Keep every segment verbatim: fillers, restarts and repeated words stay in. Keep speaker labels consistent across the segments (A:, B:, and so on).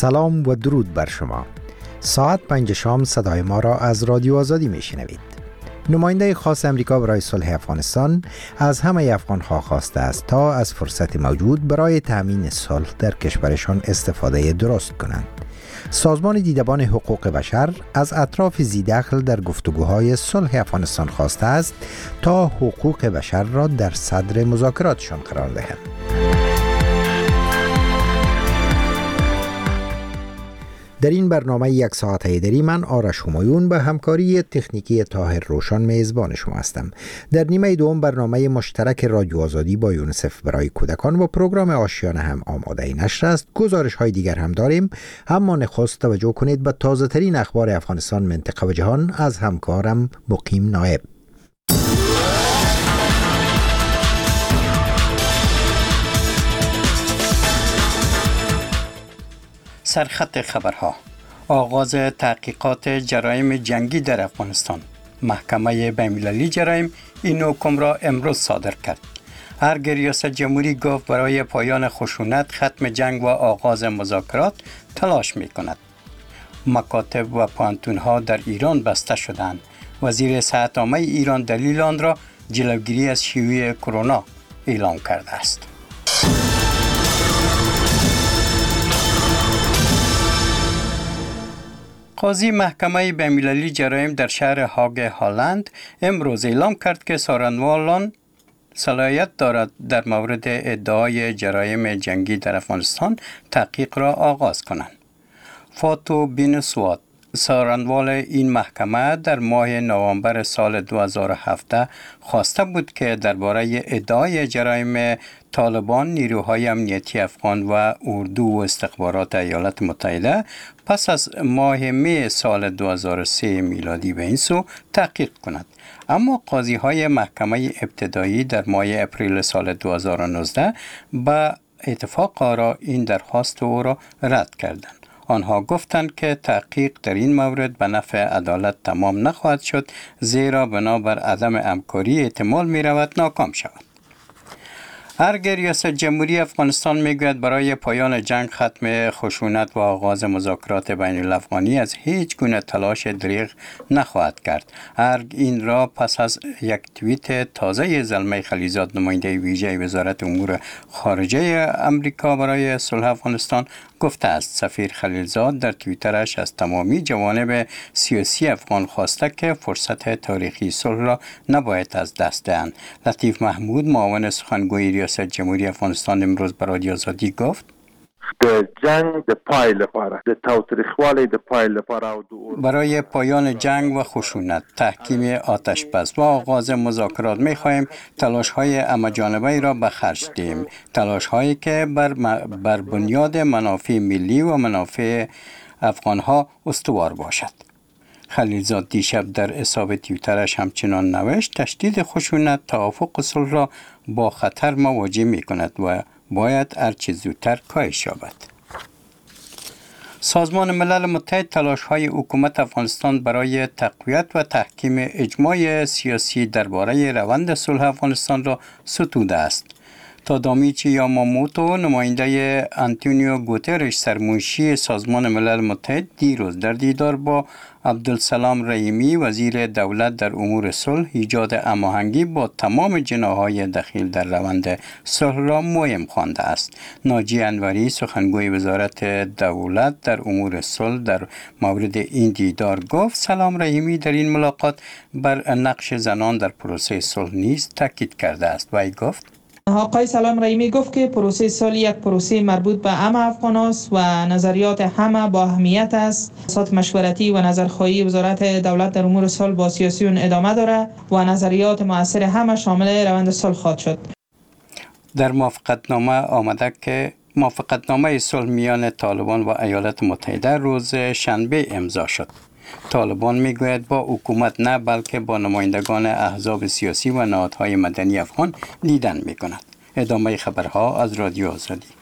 A: سلام و درود بر شما. ساعت پنج شام صدای ما را از رادیو آزادی می شنوید. نماینده خاص امریکا برای صلح افغانستان از همه افغان‌ها خواسته است تا از فرصت موجود برای تأمین صلح در کشورشان استفاده درست کنند. سازمان دیدبان حقوق بشر از اطراف ذی‌دخل در گفتگوهای صلح افغانستان خواسته است تا حقوق بشر را در صدر مذاکراتشان قرار دهند. در این برنامه یک ساعت هیدری من آرش همایون به همکاری تکنیکی طاهر روشن میزبان شما هستم. در نیمه دوم برنامه مشترک رادیو آزادی با یونیسف برای کودکان و پروگرام آشیانه هم آماده نشر است. گزارش های دیگر هم داریم، اما نخست توجه کنید به تازه ترین اخبار افغانستان، منطقه و جهان از همکارم مقیم نایب.
B: سرخط خبرها: آغاز تحقیقات جرایم جنگی در افغانستان. محکمه بین‌المللی جرایم این حکم را امروز صادر کرد. ارگ ریاست جمهوری گفت برای پایان خشونت، ختم جنگ و آغاز مذاکرات تلاش می کند. مکاتب و پانتونها در ایران بسته شدند. وزیر صحت عامه ایران دلیل آن را جلوگیری از شیوع کرونا اعلام کرده است. قاضی محکمه بین‌المللی جرایم در شهر هاگ هلند امروز اعلام کرد که سارنوالان صلاحیت دارد در مورد ادعای جرایم جنگی در افغانستان تحقیق را آغاز کنند. فاتو بینسوات، سارنوال این محکمه، در ماه نوامبر سال دو هزار و هفده خواسته بود که درباره ادعای جرایم طالبان، نیروهای امنیتی افغان و اردو و استخبارات ایالات متحده پس از ماه می سال دو هزار و سه میلادی به این سو تحقیق کند. اما قاضی های محکمه ابتدایی در ماه اپریل سال دو هزار و نوزده به اتفاق آرا این درخواست او را رد کردند. آنها گفتند که تحقیق در این مورد به نفع عدالت تمام نخواهد شد، زیرا بنابر عدم همکاری احتمال می رود ناکام شود. ارگ ریاست جمهوری افغانستان میگوید برای پایان جنگ، ختم خشونت و آغاز مذاکرات بین الافغانی از هیچ گونه تلاش دریغ نخواهد کرد. ارگ این را پس از یک توییت تازه زلمه خلیزاد، نماینده ویژه وزارت امور خارجه امریکا برای صلح افغانستان، گفته است. سفیر خلیلزاد در توییترش از تمامی جوانب سیاسی افغان خواسته که فرصت تاریخی صلح را نباید از دست دهند. لطیف محمود، معاون سخنگوی ریاست جمهوری افغانستان، امروز به رادیو آزادی گفت:
C: د جنگ د پای لپاره د تاوتریخوالي د پای لپاره
B: برای پایان جنگ و خشونت، تحکیم آتش بس و آغاز مذاکرات می‌خواهیم تلاش‌های همه‌جانبه را به خرج دهیم، تلاش‌هایی که بر بر بنیاد منافع ملی و منافع افغان‌ها استوار باشد. خلیلزاد دیشب در حساب توییترش همچنان نوشت: تشدید خشونت توافق صلح را با خطر مواجه می‌کند و باید هرچه زودتر کاهش یابد. سازمان ملل متحد تلاش‌های حکومت افغانستان برای تقویت و تحکیم اجماع سیاسی درباره روند صلح افغانستان را ستوده است. تادامیچی یاماموتو، نماینده آنتونیو گوترش سرمنشی سازمان ملل متحد، دیروز در دیدار با عبدالسلام رحیمی، وزیر دولت در امور صلح، ایجاد هماهنگی با تمام جناح‌های دخیل در روند صلح را مهم خوانده است. ناجی انوری، سخنگوی وزارت دولت در امور صلح، در مورد این دیدار گفت: سلام رحیمی در این ملاقات بر نقش زنان در پروسه صلح نیز تاکید کرده است. وی گفت:
D: آقای سلام رحیمی گفت که پروسه صلح یک پروسه مربوط به همه افغان است و نظریات همه با اهمیت است. اساسات مشورتی و نظرخواهی وزارت دولت در امور صلح با سیاسیون ادامه دارد و نظریات مؤثر همه شامل روند صلح خواهد شد.
B: در موافقتنامه آمده که موافقتنامه صلح میان طالبان و ایالات متحده روز شنبه امضا شد. طالبان میگوید با حکومت نه، بلکه با نمایندگان احزاب سیاسی و نهادهای مدنی افغان دیدن میکند. ادامه خبرها از رادیو آزادی.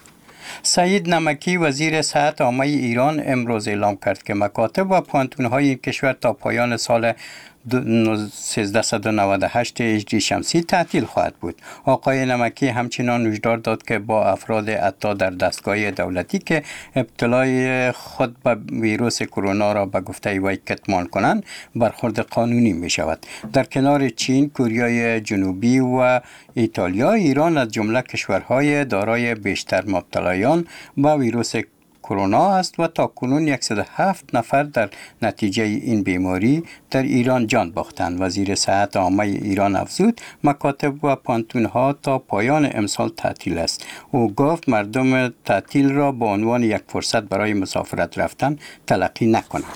B: سعید نمکی وزیر صحت عامه ایران امروز اعلام کرد که مکاتب و پانتون‌های این کشور تا پایان سال سیزده نود و هشت هجری شمسی تعطیل خواهد بود. آقای نمکی همچنان هشدار داد که با افراد حتی در دستگاه دولتی که ابتلای خود به ویروس کرونا را به گفته وی کتمان کنند برخورد قانونی می شود. در کنار چین، کوریای جنوبی و ایتالیا، ایران از جمله کشورهای دارای بیشتر مبتلایان به ویروس کرونا است و تاکنون صد و هفت نفر در نتیجه این بیماری در ایران جان باختند. وزیر صحت عامه ایران افزود مکاتب و پانتون‌ها تا پایان امسال تعطیل است. او گفت مردم تعطیل را به عنوان یک فرصت برای مسافرت رفتن تلقی نکنند.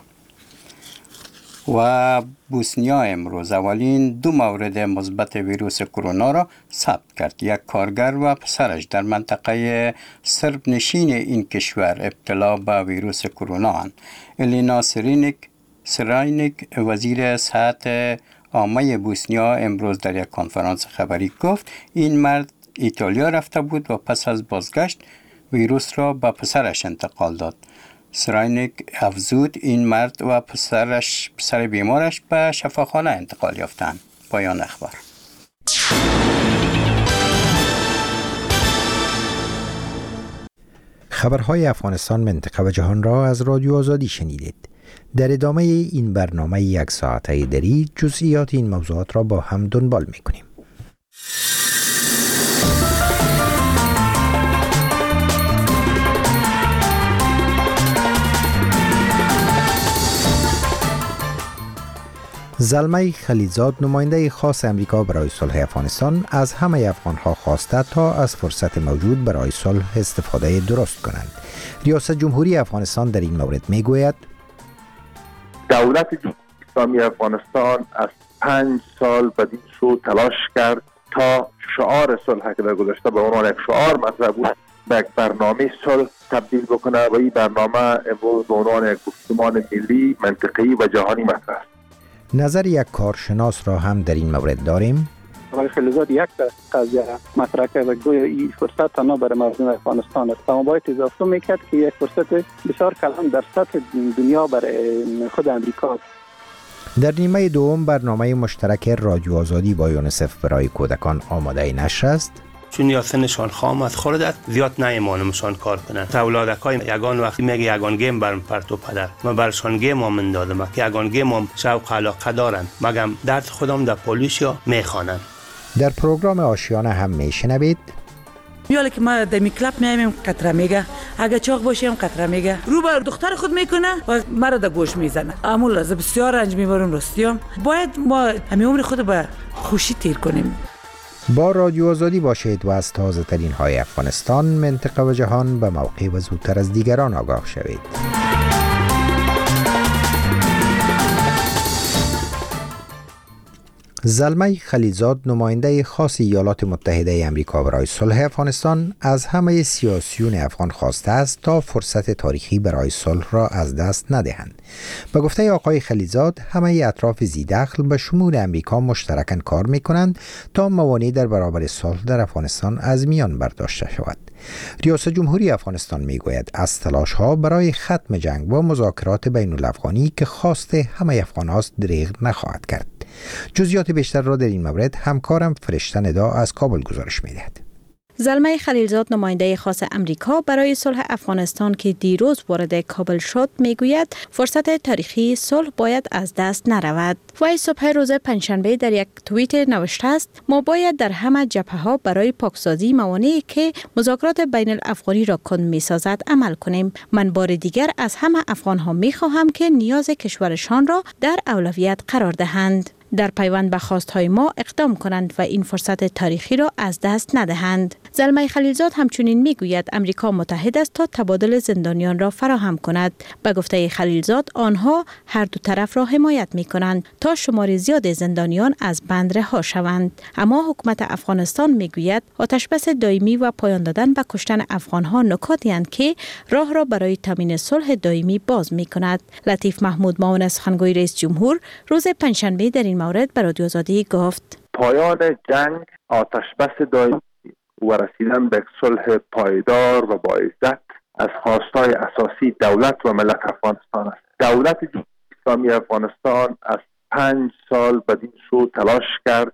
B: و بوسنیا امروز اولین دو مورد مثبت ویروس کرونا را ثبت کرد. یک کارگر و پسرش در منطقه سرب نشین این کشور ابتلا به ویروس کرونا اند. الینا سرینیک سراینیک وزیر صحت عامه بوسنیا امروز در یک کنفرانس خبری گفت این مرد ایتالیا رفته بود و پس از بازگشت ویروس را به پسرش انتقال داد. سراینیک افزود این مرد و پسرش پسر بیمارش به شفاخانه انتقال یافتند. پایان اخبار.
A: خبرهای افغانستان، منطقه و جهان را از رادیو آزادی شنیدید. در ادامه این برنامه یک ساعته دری جزئیات این موضوعات را با هم دنبال می‌کنیم. زلمه خلیلزاد، نماینده خاص امریکا برای صلح افغانستان، از همه افغانها خواسته تا از فرصت موجود برای صلح استفاده درست کنند. ریاست جمهوری افغانستان در این مورد میگوید
C: دولت جمهوری اسلامی افغانستان از پنج سال بدین سو تلاش کرد تا شعار صلح که در گذشته به عنوان یک شعار مطرح بود به یک برنامه صلح تبدیل بکنه و این برنامه امروز به عنوان یک گفتمان ملی، منطقه‌ای و جهانی مطرح است.
A: نظر یک کارشناس را هم در این مورد داریم.
E: آقای خلیلزاد یک قضیه مطرح کرد و گویا این فرصت تنها برای مردم افغانستان است. اما باید اضافه میکرد که یک فرصت بسیار کلان در سطح دنیا برای خود امریکا.
A: در نیمه دوم برنامه مشترک رادیو آزادی با یونیسف برای کودکان آماده نشر است.
F: چون یا سنشان خام از خوردت زیاد نیمانمشان کار کنن. اولادکای یگان وقتی میگه یگان گیم برم پرتو پدر ما برشان گیم هم من دادم که یگان گیم هم شوق علاقه دارن مگم درد خودم در پولیسیا میخوانن.
A: در پروگرام آشیانه هم میشنوید
G: یالی که ما در می کلاب میایم قطره میگه اگه چاق باشیم قطره میگه رو بر دختر خود میکنه و مرا در گوش میزنه. اما لازم بسیار رنج میبرم راستیام. باید ما همه عمر خود به خوشی تیر کنیم.
A: با رادیو آزادی باشید و از تازه ترین های افغانستان، منطقه و جهان به موقع و زودتر از دیگران آگاه شوید. زلمه خلیلزاد، نماینده خاص ایالات متحده امریکا برای صلح افغانستان، از همه سیاسیون افغان خواسته است تا فرصت تاریخی برای صلح را از دست ندهند. به گفته آقای خلیلزاد، همه اطراف ذی‌دخل به شمول امریکا مشترکاً کار می‌کنند تا موانع در برابر صلح در افغانستان از میان برداشته شود. ریاست جمهوری افغانستان میگوید از تلاش‌ها برای ختم جنگ و مذاکرات بین الافغانی که خواست همه افغان هاست دریغ نخواهد کرد. جزئیات بیشتر را در این مورد همکارم فرشته ندا از کابل گزارش می‌دهد.
H: زلمه خلیلزاد، نماینده خاص امریکا برای صلح افغانستان که دیروز وارد کابل شد، میگوید فرصت تاریخی صلح باید از دست نرود. وی صبح روز پنجشنبه در یک توییت نوشته است: ما باید در همه جبهه‌ها برای پاکسازی موانعی که مذاکرات بین الافغانی را کند می‌سازد عمل کنیم. من بار دیگر از همه افغان‌ها می‌خواهم که نیاز کشورشان را در اولویت قرار دهند. در پیوند به خواست‌های ما اقدام کنند و این فرصت تاریخی را از دست ندهند. زلمه خلیلزاد همچنین میگوید امریکا متحد است تا تبادل زندانیان را فراهم کند. به گفته خلیلزاد، آنها هر دو طرف را حمایت می‌کنند تا شمار زیاد زندانیان از بند رها شوند. اما حکومت افغانستان میگوید آتشبس دائمی و پایان دادن به کشتن افغان‌ها نکاتی اند که راه را برای تامین صلح دائمی باز می‌کند. لطیف محمود، معاون سخنگوی رئیس جمهور، روز پنجشنبه در این مورد به رادیو آزادی گفت:
C: پایان جنگ، آتشبس دائمی و رسیدن به صلح پایدار و با عزت از خواستهای اساسی دولت و ملت افغانستان است. دولت جمهوری اسلامی افغانستان از پنج سال بدین سو تلاش کرد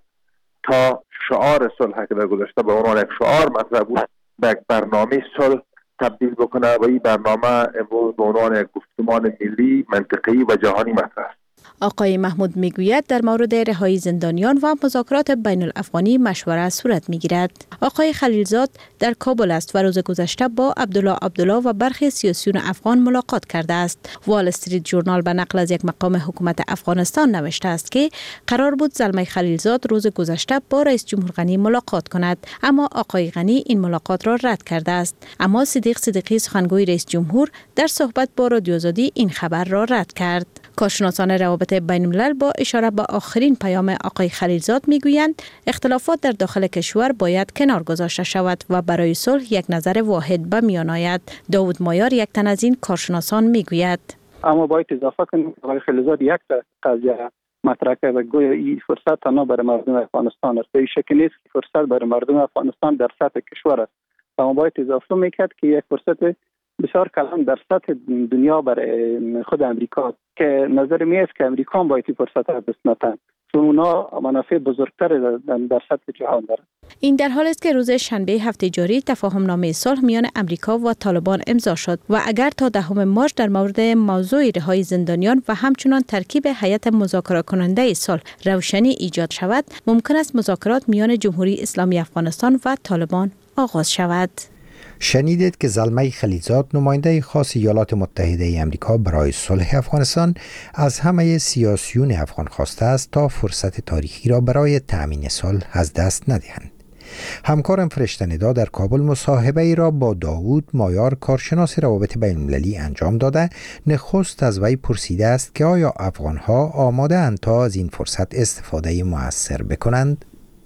C: تا شعار صلح که در گذشته به عنوان یک شعار مطرح بود به یک برنامه صلح تبدیل بکنه و این برنامه امروز به عنوان یک گفتمان ملی، منطقی و جهانی مطرح است.
H: آقای محمود میگوید در مورد رهایی زندانیان و مذاکرات بین الافغانی مشوره صورت میگیرد. آقای خلیلزاد در کابل است و روز گذشته با عبدالله عبدالله و برخی سیاسیون افغان ملاقات کرده است. وال استریت ژورنال به نقل از یک مقام حکومت افغانستان نوشته است که قرار بود زلمه خلیلزاد روز گذشته با رئیس جمهور غنی ملاقات کند، اما آقای غنی این ملاقات را رد کرده است. اما صدیق صدیقی سخنگوی رئیس جمهور در صحبت با رادیو آزادی این خبر را رد کرد. کارشناسان روابط بین الملل با اشاره به آخرین پیام آقای خلیلزاد میگویند اختلافات در داخل کشور باید کنار گذاشته شود و برای صلح یک نظر واحد به میان آید. داود مایار یک تن از این کارشناسان میگوید
E: اما باید اضافه کنیم آقای خلیلزاد یک قضیه مطرح کرد و گویا این فرصت تنها برای مردم افغانستان است. این شکل نیست که فرصت برای مردم افغانستان در سطح کشور است. اما باید اضافه میکرد که یک فرصت بسیار کلان در سطح دنیا برای خود امریکا که نظر می است که امریکا باید این فرصت را دست ندهد چون اونا منافع بزرگتر در سطح جهان دارند.
H: این در حال است که روز شنبه هفته جاری تفاهم نامه صلح میان امریکا و طالبان امضا شد و اگر تا دهم مارس در مورد موضوع رهایی زندانیان و همچنان ترکیب هیئت مذاکره کننده صلح روشنی ایجاد شود، ممکن است مذاکرات میان جمهوری اسلامی افغانستان و طالبان آغاز شود.
A: شنیدید که زلمه خلیلزاد نماینده خاص ایالات متحده امریکا برای صلح افغانستان از همه سیاسیون افغان خواسته است تا فرصت تاریخی را برای تأمین صلح از دست ندهند. همکارم فرشته ندا در کابل مصاحبه ای را با داوود مایار کارشناس روابط بین المللی انجام داده نخست از وی پرسیده است که آیا افغانها آماده اند تا از این فرصت استفاده مؤثر بکنند؟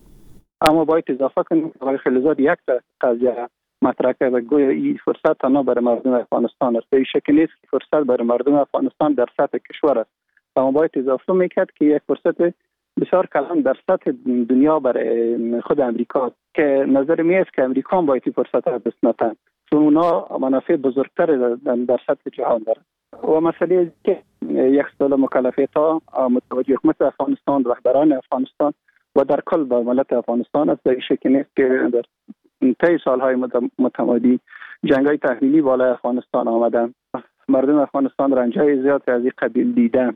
E: اما باید اضافه کنیم که آقای خلیلزاد یک قضیه مطرح کرد و گویا این فرصت تنها برای مردم افغانستان است. این شکل نیست که فرصت برای مردم افغانستان در سطح کشور است. اما باید اضافه میکرد که یک فرصت بسیار کلان در سطح دنیا برای خود امریکا که نظر می است که امریکا باید این فرصت را دست ندهد چون اونا منافع بزرگتر در سطح جهان دارند. و مسئله که یک سال مکلفیت ها متوجه حکومت افغانستان، رهبران افغانستان و در کل به ملت افغانستان است. این شکل نیست که در طی سالهای متمادی جنگ‌های تحمیلی بالای افغانستان آمدن. مردم افغانستان رنج‌های زیادی از این قبیل دیدن.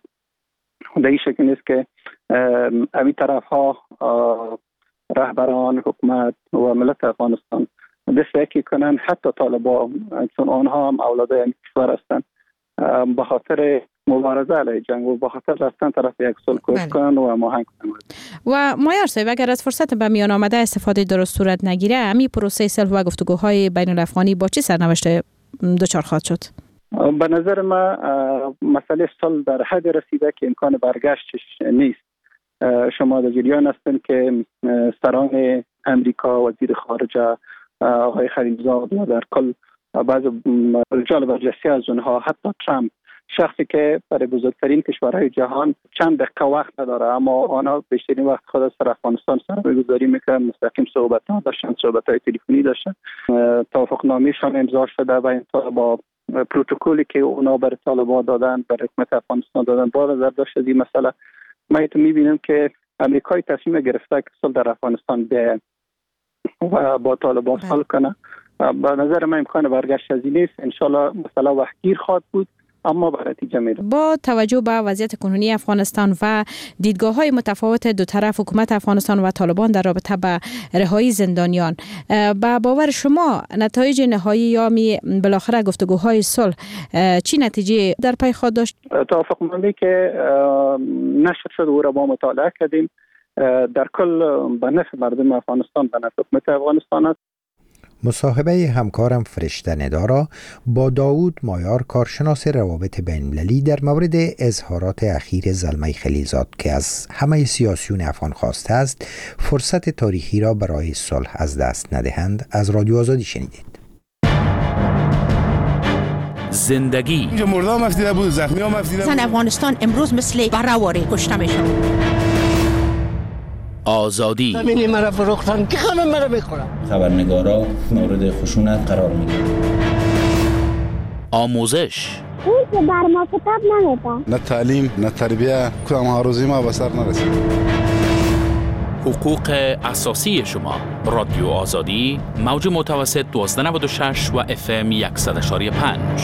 E: در این شکل نیست که امی طرف‌ها رهبران حکومت و ملت افغانستان دست یکی کنن، حتی طالبان چون آنها هم اولادای این کشور هستند، به خاطر مبارزه علیه جنگ و به خاطر رفتن طرف یک صلح کوشش کنن و هماهنگ کنن.
H: و مایار صاحب اگر از فرصت به میان آمده استفاده درست صورت نگیره، امی پروسه صلح و گفتگوهای بین الافغانی با چه سرنوشت دچار خواهد شد؟
E: به نظر ما مسئله صلح در حد رسیده که امکان برگشتش نیست. شما در جریان هستین که سران امریکا، وزیر خارجه آقای خلیلزاد و در کل بعض رجال برجسته از اونها، حتی ترامپ، شخصی که برای بزرگترین کشورهای جهان چند دقیقه وقت نداره اما آنها بیشترین وقت خود از سر افغانستان سرمایه‌گذاری میکنن، مستقیم صحبت‌ها داشتن، صحبت‌های تلفنی داشتن. توافقنامه‌شان امضا شده و این با پروتکلی که اونا برای طالبان دادن، برای حکومت افغانستان دادن، با نظر داشت از این مسئله ما ایتون میبینیم که امریکای تصمیم گرفته که صلح در افغانستان به و با طالبان صلح کنه. به نظر من امکان برگشت از این نیست. انشالله مسئله وقتگیر خواهد بود اما به نتیجه میره.
H: با توجه به وضعیت کنونی افغانستان و دیدگاه‌های متفاوت دو طرف حکومت افغانستان و طالبان در رابطه با رهایی زندانیان، با باور شما نتایج نهایی یا می بالاخره گفتگوهای صلح چی نتیجه در پی خواهد داشت؟
E: توافقنامه‌ای که نشر شد او را ما مطالعه کردیم، در کل به نفع مردم افغانستان، به نفع حکومت افغانستان است.
A: مصاحبه همکارم فرشته ندا را با داوود مایار کارشناس روابط بین المللی در مورد اظهارات اخیر زلمه خلیلزاد که از همه سیاسیون افغان خواسته است فرصت تاریخی را برای صلح از دست ندهند از رادیو آزادی شنیدید.
I: زندگی
J: اینجا مردم مفتیده بود، زخمی ها مفتیده بود.
K: زن افغانستان امروز مثل برهواری کشته میشن.
I: آزادی.
J: همینی مرا فروختن که همه مرا میخورن.
K: خبرنگارا مورد خشونت قرار میگیرن.
I: آموزش.
L: اون که بر ما کتاب نمیده.
M: نه تعلیم نه تربیه کدام هاروزی ما به سر نرسید.
I: حقوق اساسی شما. رادیو آزادی موج متوسط دوازده نود و شش و اف ام صد و پنج.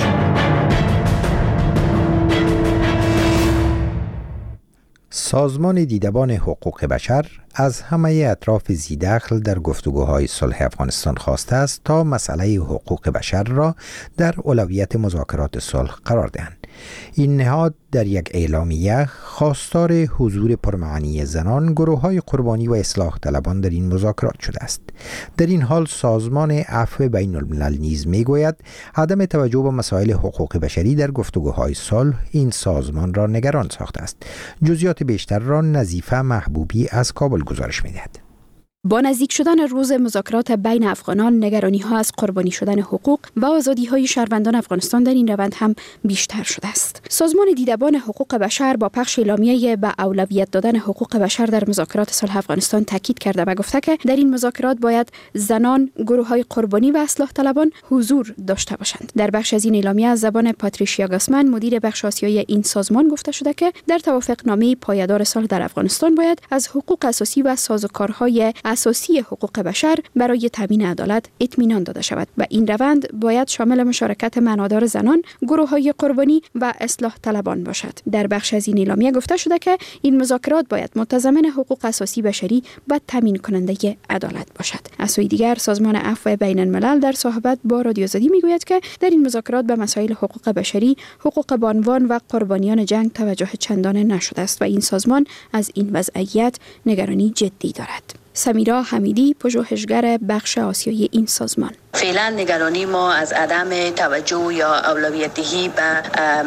A: سازمان دیدبان حقوق بشر از همه اطراف ذی‌دخل در گفتگوهای صلح افغانستان خواسته است تا مسئله حقوق بشر را در اولویت مذاکرات صلح قرار دهند. این نهاد در یک اعلامیه خواستار حضور پرمعنی زنان، گروه‌های قربانی و اصلاح طلبان در این مذاکرات شده است. در این حال سازمان عفو بین الملل نیز میگوید عدم توجه به مسائل حقوق بشری در گفتگوهای صلح این سازمان را نگران ساخته است. جزئیات بیشتر را نظیفه محبوبی از کابل گزارش می‌دهد.
N: با نزدیک شدن روز مذاکرات بین افغانان، نگرانی‌ها از قربانی شدن حقوق و آزادی‌های شهروندان افغانستان در این روند هم بیشتر شده است. سازمان دیدبان حقوق بشر با پخش اعلامیه به اولویت دادن حقوق بشر در مذاکرات صلح افغانستان تاکید کرده و گفته که در این مذاکرات باید زنان، گروه‌های قربانی و اصلاح طلبان حضور داشته باشند. در بخش از این اعلامیه از زبان پاتریشیا گاسمن، مدیر بخش آسیایی این سازمان گفته شده که در توافقنامه پایدار صلح در افغانستان باید از حقوق اساسی و سازوکارهای اساسی حقوق بشر برای تامین عدالت اطمینان داده شود و این روند باید شامل مشارکت معنادار زنان، گروه‌های قربانی و اصلاح طلبان باشد. در بخش از این اعلامیه گفته شده که این مذاکرات باید متضمن حقوق اساسی بشری و تامین کننده عدالت باشد. از سوی دیگر سازمان عفو بین الملل در صحبت با رادیو آزادی میگوید که در این مذاکرات به مسائل حقوق بشری، حقوق بانوان و قربانیان جنگ توجه چندانه نشده است و این سازمان از این وضعیت نگرانی جدی دارد. سمیرا حمیدی، پژوهشگر بخش آسیایی این سازمان:
O: فعلا نگرانی ما از عدم توجه یا اولویت دهی به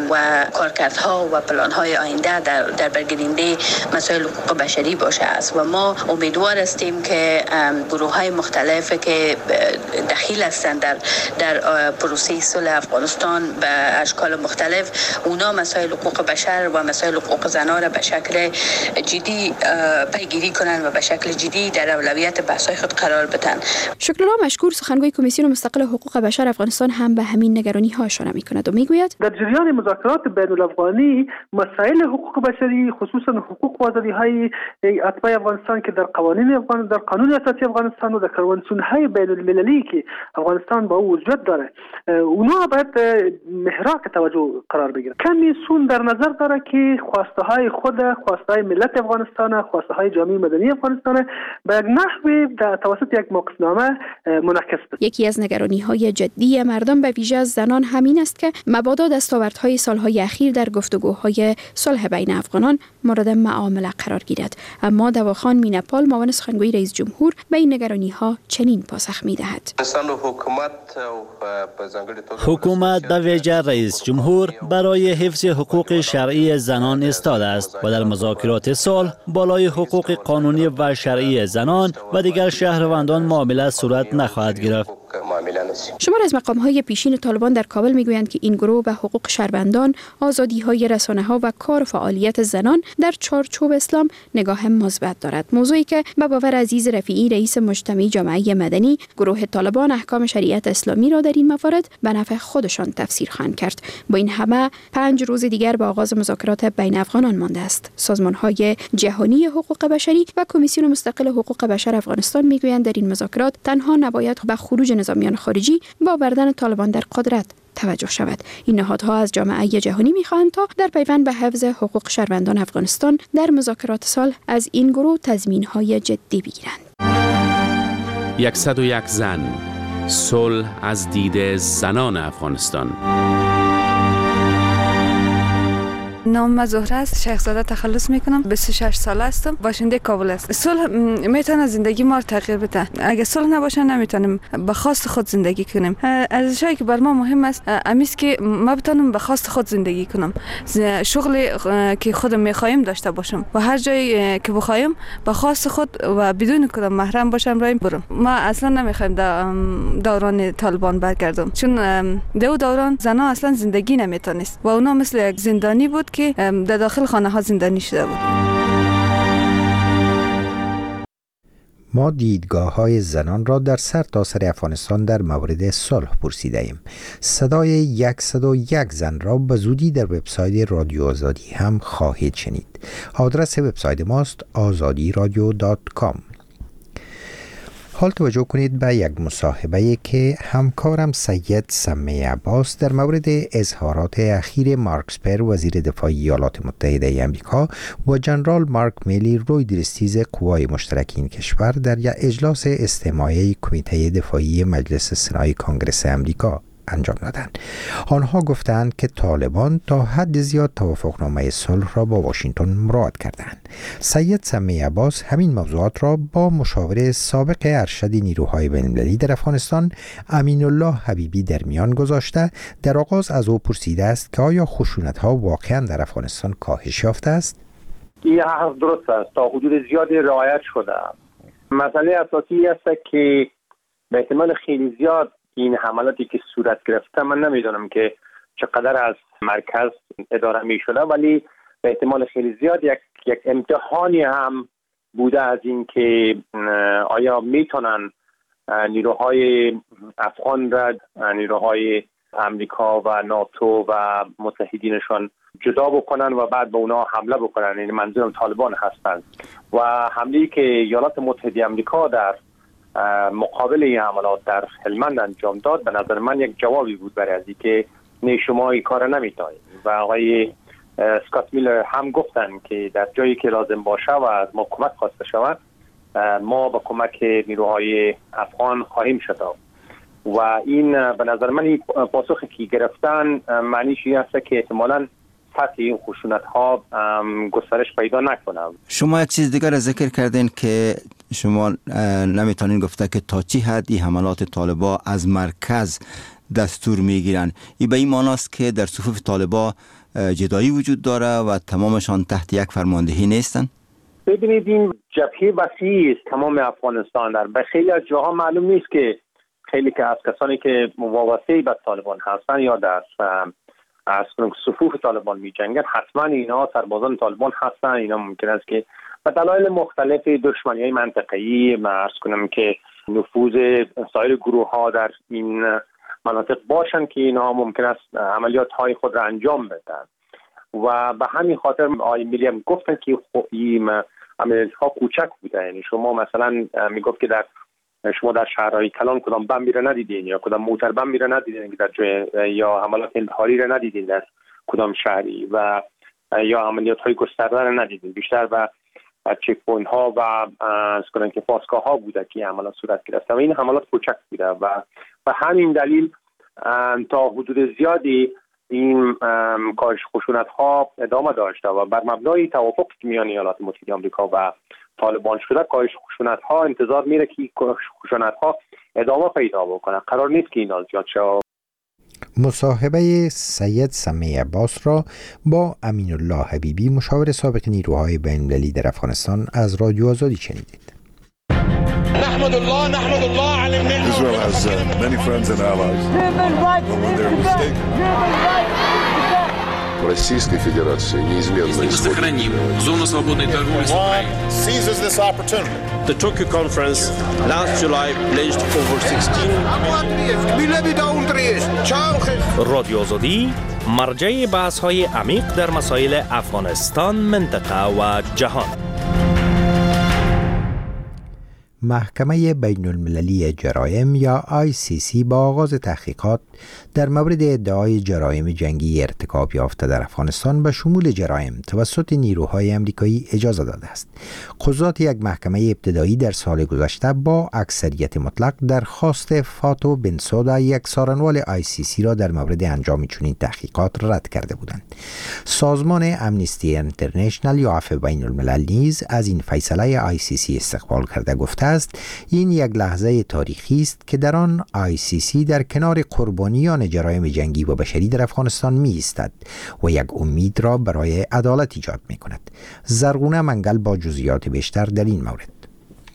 O: و کارکردها و پلان‌های آینده در در برگیرنده مسائل حقوق بشری باشه است و ما امیدوار هستیم که گروه‌های مختلف که دخیل هستند در در پروسه صلح افغانستان به اشکال مختلف، اونا مسائل حقوق بشر و مسائل حقوق زنان را به شکل جدی پیگیری کنند و به شکل جدی در اولویت بحث‌های خود قرار بدن.
N: شکرالله مشکور، سخنگوی کمیسیون مستقل حقوق بشر افغانستان، هم به همین نگرانی‌ها اشاره می‌کند و میگوید
E: در جریان مذاکرات بین‌الافغانی مسائل حقوق بشری، خصوصا حقوق و آزادی‌های اتباع افغانستان که در قوانین افغان در قانون اساسی افغانستان و در کنوانسیون‌های بین‌المللی که افغانستان با او وجود داره، اونا باید محراق توجه قرار بگیرن. کمیسیون در نظر داره که خواسته‌های خود، خواسته‌های ملت افغانستان، خواسته‌های جامعه مدنی افغانستان به یک نحوی در توسط یک موقفنامه منعکس بشه.
N: یکی از نگرانی‌های جدی مردم به ویژه از زنان همین است که مبادا دستاوردهای سالهای اخیر در گفتگوهای صلح بین افغانان مورد معامله قرار گیرد. اما دواخان مینپال، معاون سخنگوی رئیس جمهور، به این نگرانی‌ها چنین پاسخ می‌دهد:
P: حکومت به ویژه رئیس جمهور برای حفظ حقوق شرعی زنان ایستاده است و در مذاکرات صلح بالای حقوق قانونی و شرعی زنان و دیگر شهروندان معامله صورت نخواهد گرفت.
N: شمار از مقام‌های پیشین طالبان در کابل میگویند که این گروه به حقوق شهروندان، آزادی‌های رسانه‌ها و کار و فعالیت زنان در چارچوب اسلام نگاه مثبت دارد. موضوعی که به باور عزیز رفیعی، رئیس مجتمع جامعه مدنی، گروه طالبان احکام شریعت اسلامی را در این موارد به نفع خودشان تفسیر خواهند کرد. با این همه پنج روز دیگر به آغاز مذاکرات بین افغانان مانده است. سازمان‌های جهانی حقوق بشری و کمیسیون مستقل حقوق بشر افغانستان میگویند در این مذاکرات تنها نباید به خروج نظامیان خارجی با آوردن طالبان در قدرت توجه شود. این نهادها از جامعه جهانی می‌خواهند تا در پیوند به حفظ حقوق شهروندان افغانستان در مذاکرات صلح از این گروه تضمین‌های جدی بگیرند.
I: صد و یک زن، صلح از دید زنان افغانستان.
Q: نام زهره است، شیخ زاده تخلص میکنم، بیست و شش ساله هستم، باشنده کابل است. صلح میتونه زندگی ما رو تغییر بده. اگه صلح نباشه نمیتونیم به خواست خود زندگی کنیم. ارزشایی که بر ما مهم است امیست که ما بتونم به خواست خود زندگی کنم، شغلی که خودم میخوایم داشته باشم و هر جایی که بخوایم به خواست خود و بدون کدام محرم باشم رایم برم. ما اصلا نمیخوایم دوران طالبان برگردم، چون دو دوران زنا اصلا زندگی نمیتونست و اونا مثل یک زندانی بود که در داخل خانه ها زندانی شده بود.
A: ما دیدگاه های زنان را در سرتاسر افغانستان در مورد صلح پرسیده ایم. صدای صد و یک زن را به زودی در وبسایت رادیو آزادی هم خواهید شنید. آدرس وبسایت ماست آزادی رادیو دات کام. حال توجه کنید به یک مصاحبه که همکارم سید سمی عباس در مورد اظهارات اخیر مارک اسپر وزیر دفاع ایالات متحده آمریکا و جنرال مارک میلی روی درستیز قوای مشترک این کشور در یک اجلاس استماعی کمیته دفاعی مجلس سنای کنگره آمریکا انجام دادند. آنها گفتند که طالبان تا حد زیاد توافقنامه صلح را با واشنگتن مراعات کردند. سید سمی عباس همین موضوعات را با مشاور سابق ارشد نیروهای بین‌المللی در افغانستان امین الله حبیبی در میان گذاشته در آغاز از او پرسیده است که آیا خشونت‌ها واقعا در افغانستان کاهش یافته است؟
R: این حرف درست است. تا حدود زیادی رعایت شده. مسئله اساسی است که به احتمال خیلی زیاد این حملاتی که صورت گرفته من نمیدونم که چقدر از مرکز اداره می شده، ولی به احتمال خیلی زیاد یک یک امتحانی هم بوده از این که آیا میتونن نیروهای افغان را نیروهای امریکا و ناتو و متحدینشان جدا بکنن و بعد به اونا حمله بکنن. یعنی منظورم طالبان هستند و حمله‌ای که ایالات متحده آمریکا در مقابل این حملات در هلمند انجام داد به نظر من یک جوابی بود برای از اینکه نه شما این کار نمی‌کنید و آقای اسکات میلر هم گفتن که در جایی که لازم باشه و از ما کمک خواسته شود ما با کمک نیروهای افغان خواهیم شد و این به نظر من این پاسخی که گرفتن معنیش این است که احتمالاً سطح این خشونت ها گسترش پیدا نکنه.
S: شما یک چیز دیگر ذکر کردین که شما نمیتونین گفته که تا چی حد این حملات طالبا از مرکز دستور میگیرن. این به این معناست که در صفوف طالبا جدایی وجود داره و تمامشان تحت یک فرماندهی نیستن؟
R: ببینید این جبهه وسیع است تمام افغانستان. در به خیلی از جاها معلوم نیست که خیلی که از کسانی که وابسته به طالبان هستن یا در از صفوف طالبان می جنگن حتما اینا سربازان طالبان هستن. اینا ممکن است که به دلایل مختلف دشمنی های منطقه‌ای مرز کنم که نفوذ سایر گروه ها در این مناطق باشن که اینا ممکن است عملیات های خود را انجام بدن و به همین خاطر آقای میلی هم گفتن که این عملیات ها کوچک بوده. یعنی شما مثلا میگفت که در شما در شهرهای کلان کدام بم میره ندیدین یا کدام موتر بم میره ندیدین در جای یا حملات انتحاری را ندیدین در کدام شهری و یا عملیات های گسترده را ندیدین. بیشتر و چک پوینت ها و از کنن که پاسگاه ها بوده که عملیات صورت گرفته و این حملات کوچک بوده و به همین دلیل تا حدود زیادی این کاهش خشونت ها ادامه داشته و بر مبنای توافقی که میان ایالات متحده آمریکا و طالبان شده کاهش خشونت ها انتظار میره که کاهش خشونت ها ادامه پیدا بکنه. قرار نیست که اینا زیاد شه.
A: مصاحبه سید سمی عباس را با امین الله حبیبی مشاور سابق نیروهای بین‌المللی در افغانستان از رادیو آزادی شنیدید.
T: نحمد الله نحمد الله على النعمة.
U: Israel has uh, many friends and allies. But when they're mistaken. В Российской Федерации неизменно
V: сохраним зону свободной торговли с Украиной.
U: Seizes this opportunity.
W: The Tokyo conference last July pledged over sixteen
X: رادیو آزادی مرجع بحث‌های عمیق در مسائل افغانستان، منطقه و جهان.
A: محکمه بین المللی جرایم یا آی سی سی با آغاز تحقیقات در مورد ادعای جرایم جنگی ارتکاب یافته در افغانستان به شمول جرایم توسط نیروهای آمریکایی اجازه داده است. قضات یک محکمه ابتدایی در سال گذشته با اکثریت مطلق درخواست فاتو بنسودا یک سارنوال آی سی سی را در مورد انجام چنین تحقیقات رد کرده بودند. سازمان امنیستی اینترنشنال یا عفو بین الملل نیز از این فیصله آی سی سی استقبال کرده گفته است این یک لحظه تاریخی است که در آن آی سی سی در کنار قربانیان جرایم جنگی و بشری در افغانستان می ایستد و یک امید را برای عدالت ایجاد می کند. زرغونه منگل با جزئیات بیشتر در این مورد.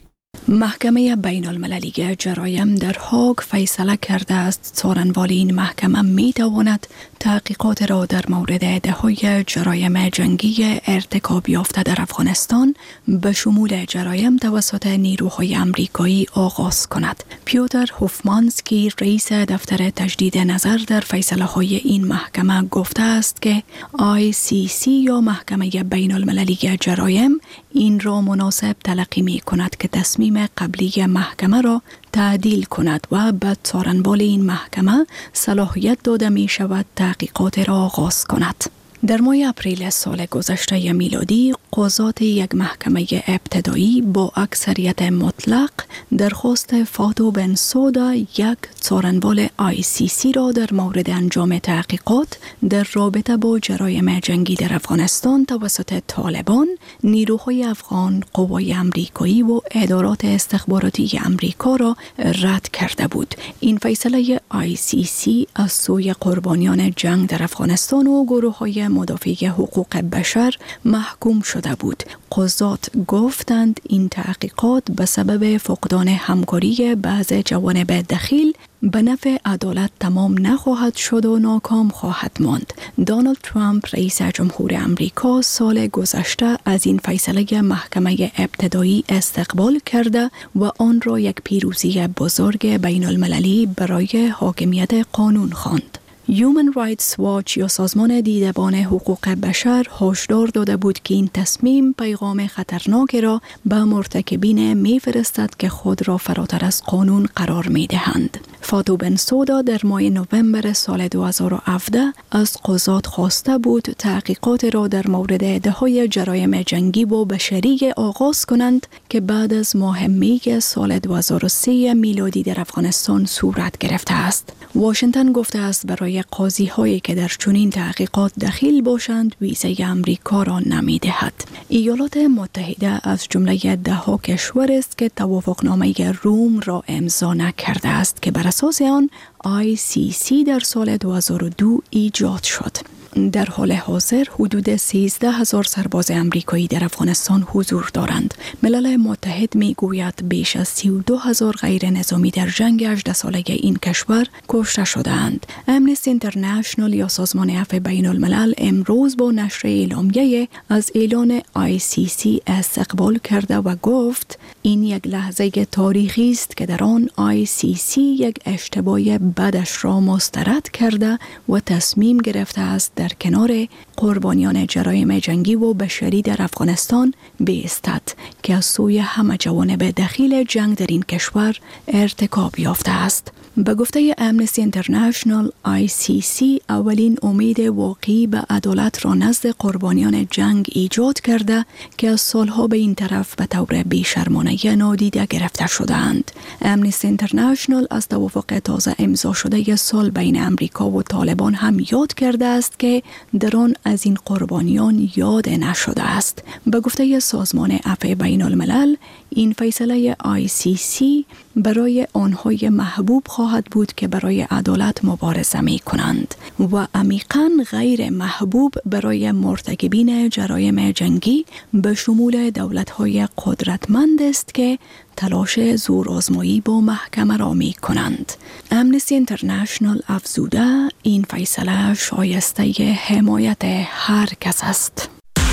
N: محکمه بین المللی جرایم در هاگ فیصله کرده است څارنوال این محکمه می تواند تحقیقات را در مورد دههای جرایم جنگی ارتکاب یافته در افغانستان به شمول جرایم توسط نیروهای آمریکایی آغاز کند. پیوتر هوفمانسکی رئیس دفتر تجدید نظر در فیصله های این محکمه گفته است که آی سی سی یا محکمه بین المللی جرایم این را مناسب تلقی می کند که تصمیم قبلی محکمه را تعدیل کند و به څارنوال این محکمه صلاحیت داده می شود تحقیقات را آغاز کند. در ماه اپریل سال گذشته میلادی قضات یک محکمه ابتدایی با اکثریت مطلق درخواست فاتو بنسودا یک څارنوال آی سی سی را در مورد انجام تحقیقات در رابطه با جرایم جنگی در افغانستان توسط طالبان، نیروهای افغان، قوای امریکایی و ادارات استخباراتی امریکا را رد کرده بود. این فیصله آی سی سی از سوی قربانیان جنگ در افغانستان و گروه‌های مدافع حقوق بشر محکوم شده بود. قضات گفتند این تحقیقات به سبب فقدان همکاری بعض جوانب دخیل به نفع عدالت تمام نخواهد شد و ناکام خواهد ماند. دونالد ترامپ رئیس جمهور امریکا سال گذشته از این فیصله محکمه ابتدایی استقبال کرده و آن را یک پیروزی بزرگ بین المللی برای حاکمیت قانون خواند. Human Rights Watch یا سازمان دیدبان حقوق بشر هشدار داده بود که این تصمیم پیغام خطرناکی را به مرتکبین می‌فرستد که خود را فراتر از قانون قرار می‌دهند. فاتو بنسودا در ماه نوامبر سال دو هزار و هفده از قضات خواسته بود تحقیقات را در مورد دههای جرایم جنگی و بشری آغاز کنند که بعد از ماه می سال دو هزار و سه میلادی در افغانستان صورت گرفته است. واشنگتن گفته است برای قاضی هایی که در چنین تحقیقات دخیل باشند ویزای امریکا را نمی دهد. ایالات متحده از جمله ده ها کشور است که توافقنامه روم را امضا نکرده است که بر اساس آن آی سی سی در سال دو هزار و دو ایجاد شد. در حال حاضر حدود سیزده هزار سرباز امریکایی در افغانستان حضور دارند. ملل متحد می گوید بیش از سی و دو هزار غیر نظامی در جنگ هجده ساله این کشور کشته شدند. امنستی اینترنشنال یا سازمان عفو بین الملل امروز با نشر اعلامیه از اعلان آی سی سی استقبال کرده و گفت این یک لحظه تاریخی است که در آن آی سی سی یک اشتباه بدش را مسترد کرده و تصمیم گرفته است در کنار قربانیان جرایم جنگی و بشری در افغانستان بایستد که از سوی همه جوانب دخیل جنگ در این کشور ارتکاب یافته است. به گفته امنستی اینترنشنال آی سی سی اولین امید واقعی به عدالت را نزد قربانیان جنگ ایجاد کرده که از سالها به این طرف به طور بیشرمانه نادیده گرفته شدند. امنستی اینترنشنال از توافق تازه امضا شده صلح بین امریکا و طالبان هم یاد کرده است که در آن از این قربانیان یاد نشده است. به گفته سازمان عفو بین الملل این فیصله آی سی سی برای آنهای محبوب خواهد بود که برای عدالت مبارزه می کنند و عمیقاً غیر محبوب برای مرتکبین جرایم جنگی به شمول دولت‌های قدرتمند است که تلاش زورآزمایی با محکمه را می کنند. امنستی اینترنشنال افزوده این فیصله شایسته حمایت هر کس است.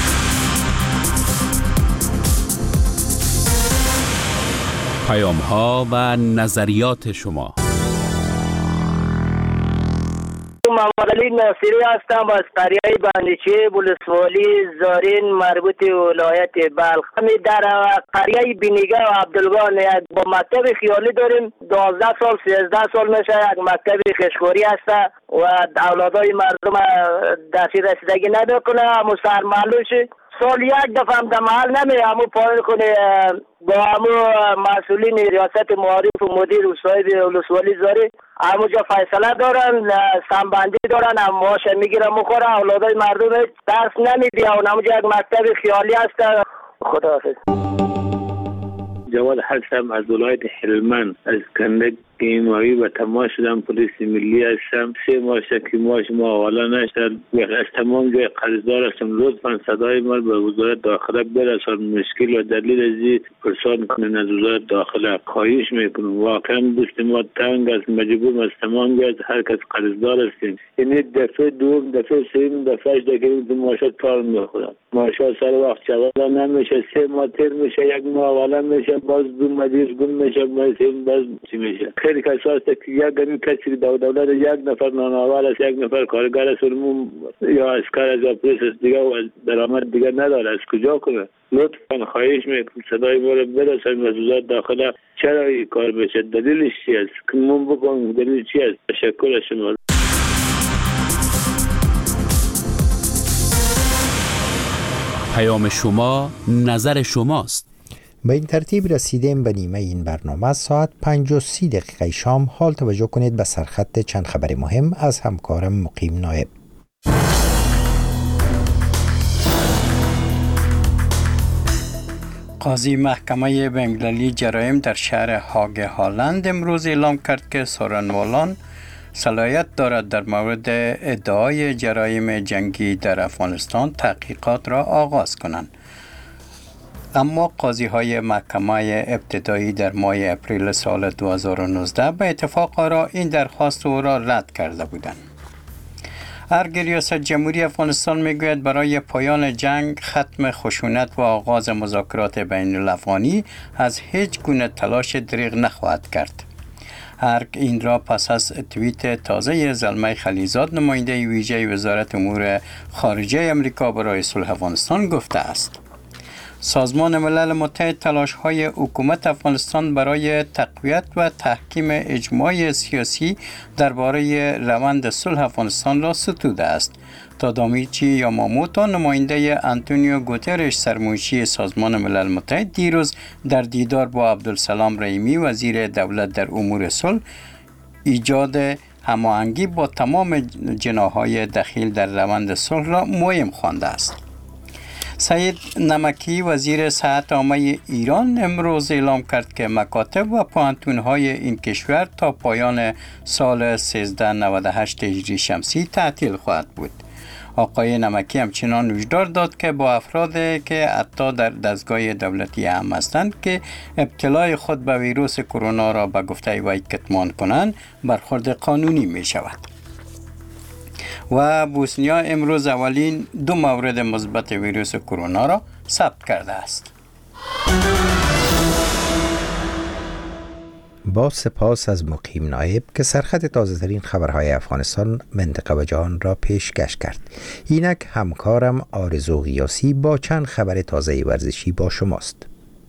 I: پیام ها و نظریات شما.
B: محمد علی ناصری هستم از قریه بندیچه ولسوالی زارین مربوط ولایت بلخ. همین در قریه بینیگه و عبدالگان یک با مکتب خیالی داریم. دوازده سال سیزده سال میشه یک مکتب خشکوری هست و اولادای مردم دستی رسیدگی نمیکنه. همون سرمعلوش سال یک دفعه هم در محل نمیره، همون پایین کنه با همون مسئولین ریاست معارف و مدیر و صاحب ولسوالی زاری همونجا فیصله دارن، سنبندی دارن، هم معاش میگیرن مخوره. اولادای مردم درس نمیدی و همونجا یک مکتب خیالی هست. خداحافظ.
D: جواد هستم از ولایت هلمند از کندک
C: که این ماهی به تماس شدم پلیس ملی هستم. سه ماه که ماش ما حالا نشد. از تمام جای قرضدار هستم. لطفا صدای ما به وزارت داخله برسان. مشکل و دلیل ازی پرسان کنن از وزارت داخله. خواهش میکنم. واقعا دست ما تنگ است. مجبور از تمام جای هر کس قرضدار هستیم. یعنی دفعه دوم دفعه سوم دفعه دیگه که ماشات کار میخورم. ماشات سر وقت چوالا نمیشه. سه ماه تیر میشه. یک ماه حالا میشه. باز دو مدیر گم میشه. باز چی میشه. خیلی کسا هست که یک گمی کسی دو دولت یک نفر نانآور است، یک نفر کارگر است یا اسکر از پلیس است دیگه و درآمد دیگه نداره. از کجا کنه؟ لطفا خواهش میکنم صدای ما رو برسانید به وزارت داخله. چرا این کار میشه؟ دلیلش چی است؟ که من بکنم دلیل چی است؟ تشکر از شما.
I: پیام شما نظر شماست.
A: به این ترتیب رسیدیم به نیمه این برنامه. ساعت پنج و سی دقیقه شام. حال توجه کنید به سرخط چند خبر مهم از همکارم مقیم نایب.
D: قاضی محکمه بین‌المللی جرایم در شهر هاگ هالند امروز اعلام کرد که سورنوالان صلاحیت دارد در مورد ادعای جرایم جنگی در افغانستان تحقیقات را آغاز کنند. اما قاضی های محکمه ابتدایی در ماه اپریل سال دو هزار و نوزده به اتفاق آرا این درخواست او را رد کرده بودند. ارگ ریاست جمهوری افغانستان میگوید برای پایان جنگ، ختم خشونت و آغاز مذاکرات بین الافغانی از هیچ گونه تلاش دریغ نخواهد کرد. ارگ این را پس از توییت تازه زلمه خلیزاد نماینده ویژه وزارت امور خارجه امریکا برای صلح افغانستان گفته است. سازمان ملل متحد تلاش‌های حکومت افغانستان برای تقویت و تحکیم اجماع سیاسی درباره روند صلح افغانستان را ستوده است. تادامیچی یاماموتو نماینده آنتونیو گوترش سرمنشی سازمان ملل متحد دیروز در دیدار با عبدالسلام رحیمی وزیر دولت در امور صلح ایجاد هماهنگی با تمام جناح‌های دخیل در روند صلح را مهم خوانده است. سید نمکی وزیر صحت عامه ایران امروز اعلام کرد که مکاتب و پوهنتون‌های این کشور تا پایان سال سیزده نود و هشت هجری شمسی تعطیل خواهد بود. آقای نمکی همچنان هشدار داد که با افرادی که حتی در دستگاه دولتی هم هستند که ابتلای خود به ویروس کرونا را به گفته وی کتمان کنند برخورد قانونی می شود. و بوسنیا امروز اولین دو مورد مثبت ویروس کرونا را ثبت کرده است.
A: با سپاس از مقیم نایب که سرخط تازه ترین خبرهای افغانستان، منطقه و جهان را پیشکش کرد. اینک همکارم آرزو غیاسی با چند خبر تازه ورزشی با شماست.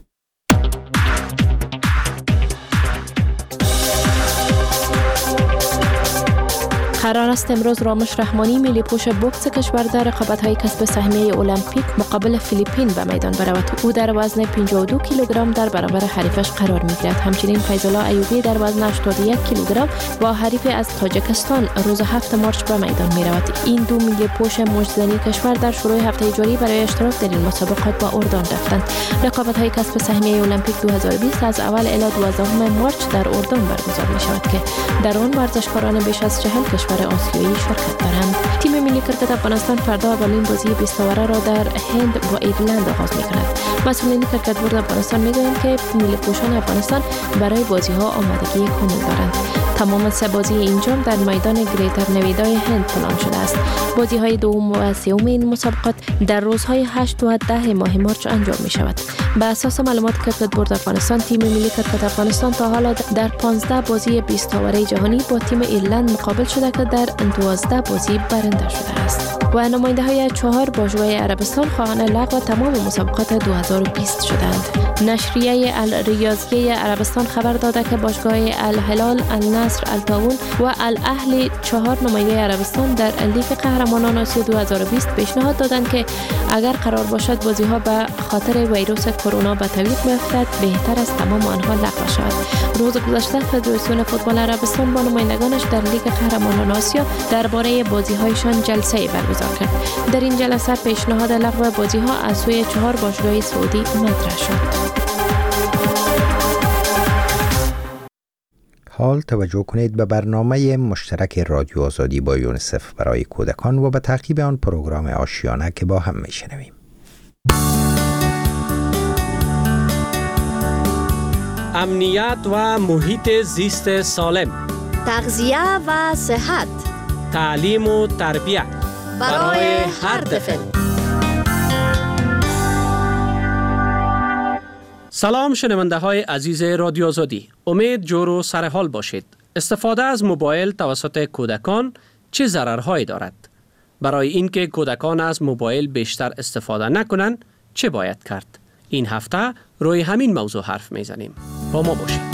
H: قرار است امروز رامش رحمانی ملی پوش بوکس کشور در رقابت‌های کسب سهمیه المپیک مقابل فیلیپین به میدان برود. او در وزن پنجاه و دو کیلوگرم در برابر حریفش قرار می‌گیرد. همچنین فیض‌الله ایوبی در وزن هشتاد و یک کیلوگرم با حریف از تاجیکستان روز هفتم مارس به میدان می‌رود. این دو ملی پوش موج‌زنی کشور در شروع هفته جاری برای اشتراک در این مسابقات به اردن رفتند. رقابت‌های کسب سهمیه المپیک دو هزار و بیست از اول الی دوازدهم مارس در اردن برگزار می‌شود که در آن ورزشکاران بیش از چهل کشور آسیایی شرکت دارند. تیم ملی کرکت افغانستان فردا اولین بازی بیست اوره را در هند با ایرلند آغاز می‌کند. مسئولین کرکت بورد افغانستان می‌گویند که ملی پوشان افغانستان برای بازی‌ها آمادگی کامل دارند. تمام سه بازی اینجام در میدان گریتر نویدای هند پلان شده است. بازی‌های دوم و سوم این مسابقات در روزهای هشت و ده ماه مارس انجام می‌شود. بر اساس معلومات کرکت بورد افغانستان، تیم ملی کرکت افغانستان تا حالا در پانزده بازی بیست اوره جهانی با تیم ایرلند مقابل شده که در دوازده بازی برنده شده است. و نماینده های چهار باشگاه عربستان خواهان لغو تمام مسابقات دو هزار و بیست شدند. نشریه الریاضیه عربستان خبر داده که باشگاه الهلال، النصر، التعاون و الاهلی چهار نماینده عربستان در لیگ قهرمانان آسیا دو هزار و بیست پیشنهاد دادند که اگر قرار باشد بازی ها به خاطر ویروس کرونا به تعویق بیفتد، بهتر است تمام آنها لغو شود. روز گذشته فدراسیون فوتبال عربستان با نمایندگانش در لیگ قهرمانان آسیا درباره بازی‌هایشان جلسه برگزار کرد. در این جلسه پیشنهاد لغو بازی‌ها از سوی چهار باشگاه سعودی مطرح شد.
A: حال توجه کنید به برنامه مشترک رادیو آزادی با یونیسف برای کودکان و به تعقیب آن پروگرام آشیانه که با هم میشنویم.
F: امنیت و محیط زیست سالم،
G: تغذیه و صحت،
F: تعلیم و تربیت
G: برای هر طفل.
F: سلام شنونده های عزیز رادیو آزادی، امید جور و سرحال باشید. استفاده از موبایل توسط کودکان چه ضررهایی دارد؟ برای اینکه کودکان از موبایل بیشتر استفاده نکنند چه باید کرد؟ این هفته روی همین موضوع حرف میزنیم. با ما باشید.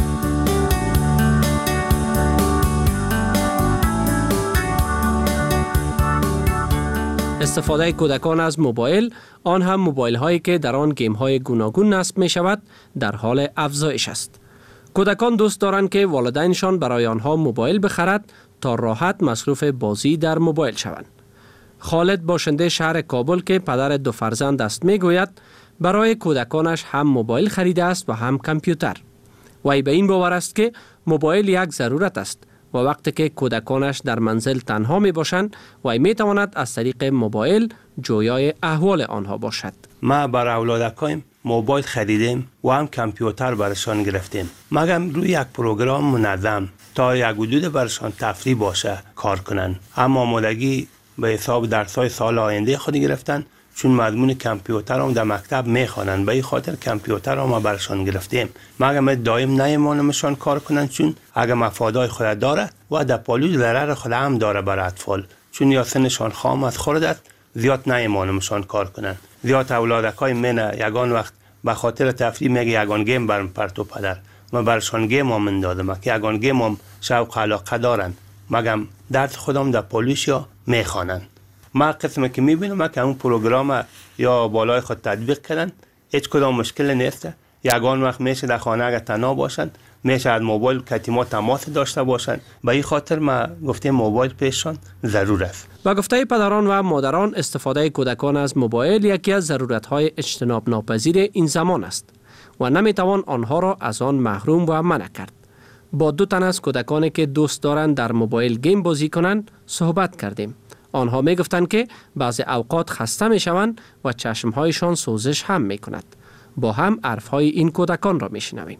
F: استفاده کودکان از موبایل، آن هم موبایل هایی که در آن گیم های گوناگون نصب می شود، در حال افزایش است. کودکان دوست دارند که والدینشان برای آنها موبایل بخرد تا راحت مصروف بازی در موبایل شوند. خالد باشنده شهر کابل که پدر دو فرزند است می گوید برای کودکانش هم موبایل خریده است و هم کامپیوتر. وی به این باور است که موبایل یک ضرورت است و وقتی که کودکانش در منزل تنها می باشند وی می تواند از طریق موبایل جویای احوال آنها باشد.
J: ما برای اولادکایم موبایل خریدیم و هم کامپیوتر برشان گرفتیم. مگم روی یک پروگرام منظم تا یک حدود برشان تفریح باشه کار کنن. اما آمادگی به حساب درس‌های سال آینده خود گرفتن، چون مضمون کامپیوتر هم در مکتب میخوانن، به این خاطر کامپیوتر هم برشان گرفتیم. مگم دایم نیمانمشان کار کنن، چون اگه مفادای خود داره و در پالوی ضرر خود هم داره برای اطفال، چون یا سنشان خام از خورد زیاد نیمانمشان کار کنن. زیاد اولادکای من یگان وقت به خاطر تفریح میگه یگان گیم برم پرتو پدر و برشان گیم هم اندازم که یگان گیم هم شوق علاقه دارن، مگم درس خودم در پالوش یا میخوانن. ما قسمی که میبینم که اون پروگرام یا بالای خود تطبیق کردن هیچ کدام مشکل نیست. یگان وقت میشه در خانه اگر تنها باشن میشه از موبایل کتیما تماس داشته باشن. به این خاطر ما گفتیم موبایل پیششان ضرور است.
F: با گفته پدران و مادران استفاده کودکان از موبایل یکی از ضرورت‌های اجتناب ناپذیر این زمان است و نمیتوان آنها را از آن محروم و منع کرد. با دو تن از کودکانی که دوست دارند در موبایل گیم بازی کنند صحبت کردیم. آنها می گفتند که بعضی اوقات خسته می شوند و چشمهایشان سوزش هم می کند. با هم حرفهای این کودکان را می شنویم.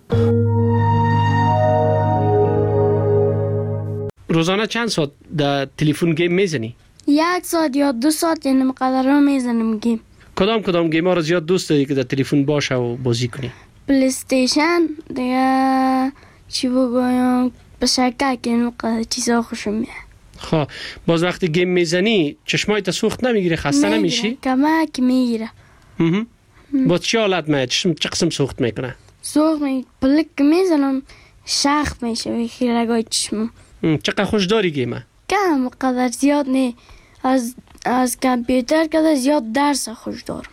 F: روزانه چند ساعت در تلفن گیم می زنی؟
L: یک ساعت یا دو ساعت اینم قدر را می زنم گیم.
F: کدام کدام گیم ها را زیاد دوست داری که در تلفن باشه و بازی کنی؟
L: پلی استیشن دیگه چی بگویم بشکه که اینم قدر چیزا خوشم میاد.
F: خب باز وقتی گیم میزنی چشمایت سوخت نمیگیره؟ خسته نمیشی؟
L: کمک میگیره.
F: با چه حالت میاد؟ چه قسم سوخت میکنه؟
L: سوخت میگیره پلک میزنم شخ میشه و خیرگای چشمم.
F: چقدر خوش داری گیمه؟
L: کم قدر زیاد نه، از از کامپیوتر قدر زیاد درس خوش دارم.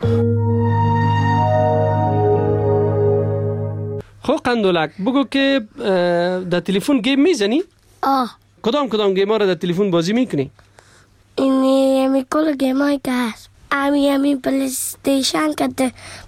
F: خب قندولک بگو که در تلفن گیم میزنی؟
L: آه.
F: کدام کدام گیم ها را در تلفن بازی میکنی؟
L: اینی همی کل گیم هایی که هست. امی همی پلی استیشن که